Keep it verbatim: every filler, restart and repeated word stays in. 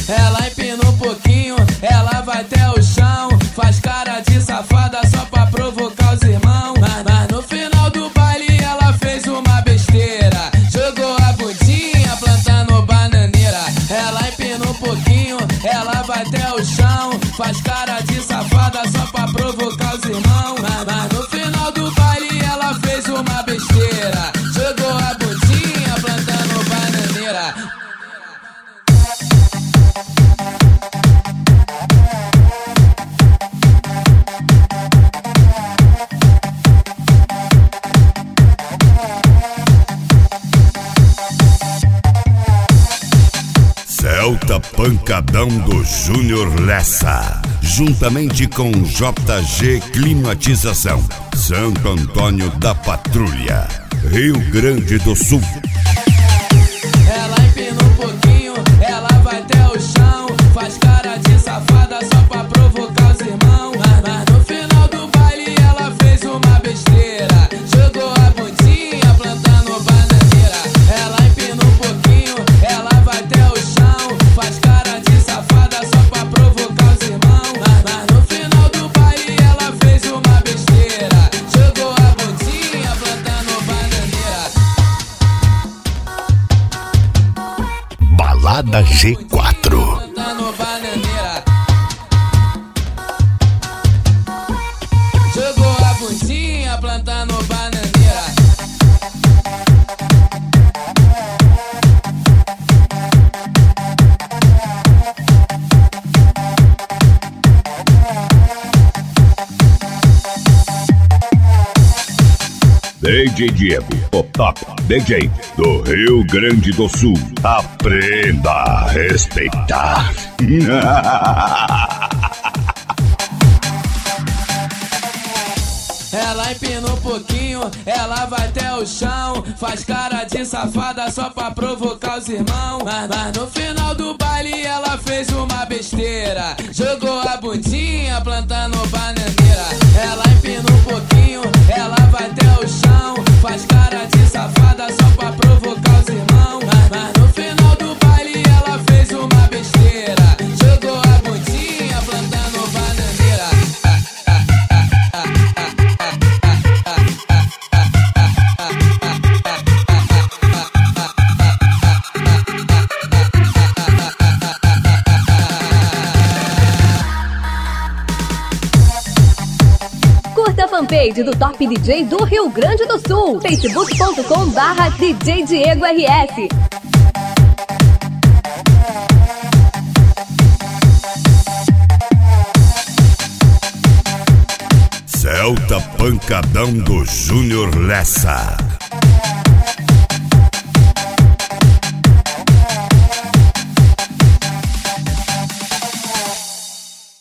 Ela empina um pouquinho, ela vai até o chão. Faz cara de safada só pra provocar os irmãos. Mas, mas no final do baile ela fez uma besteira. Jogou a bundinha plantando bananeira. Ela empina um pouquinho, ela vai até o chão. Faz cara de safada só pra provocar os irmãos. Mas, mas no final do baile ela fez uma besteira. Jogou a bundinha plantando bananeira. Celta Pancadão do Júnior Lessa, juntamente com J G Climatização, Santo Antônio da Patrulha, Rio Grande do Sul. Ela empina um pouquinho, ela vai até o chão. Faz cara de safada só pra provocar os irmãos. Mas, mas no final do baile ela fez uma besteira. Jogou a bundinha plantando bananeira. Ela empina um pouquinho, ela vai até o chão. Faz cara de safada só pra provocar os irmãos. Mas, mas no final do baile ela fez uma besteira. Jogou a bundinha plantando bananeira. Balada G quatro. Plantando bananeira. Jogou a bundinha plantando bananeira. D J Diego, o top D J do Rio Grande do Sul. Aprenda a respeitar. Ela empina um pouquinho, ela vai até o chão. Faz cara de safada só pra provocar os irmãos. Mas, mas no final do baile ela fez uma besteira. Jogou a bundinha plantando bananeira. Ela empina um pouquinho, ela vai até o chão. Faz cara de safada só pra provocar os irmãos. Mas, mas no final do baile ela fez uma besteira. Jogou a bundinha plantando bananeira. Curta a fanpage do Top D J do Rio Grande do Sul, facebook ponto com barra D J Diego R S. Celta Pancadão do Júnior Lessa.